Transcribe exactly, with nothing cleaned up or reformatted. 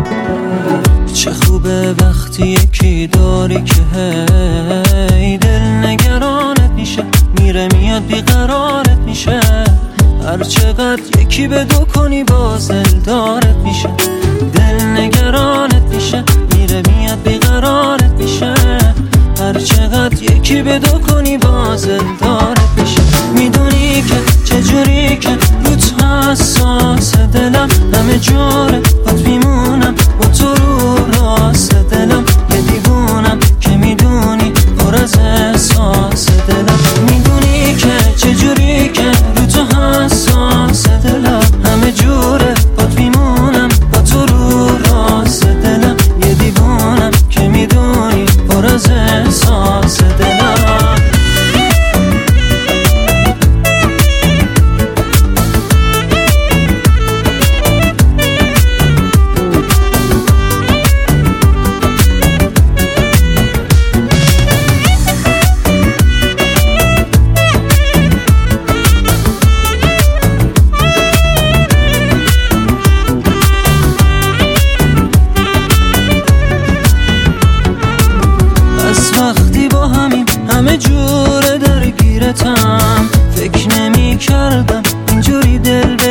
چه خوبه وقتی یکی داری که هی دل نگرانت میشه، میره میاد بیقرارت میشه. هر چقدر یکی به دو کنی باز دلدارت میشه، دل نگرانت میشه، میره میاد بیقرارت میشه. هر چقدر یکی به دو کنی باز دلدارت میشه. میدونی که چجوری که روت حساس دلم، همه جوره بات میمونم با تو رو راست دلم. یه دیوونم که میدونی پر از احساس دلم. میدونی که چجوری که روت حساس دلم، همه جوره بات میمونم با تو رو راست دلم. یه دیوونم که میدونی پر از احساس دلم. وقتی با همین همه جوره درگیرتم، فکر نمی کردم اینجوری دل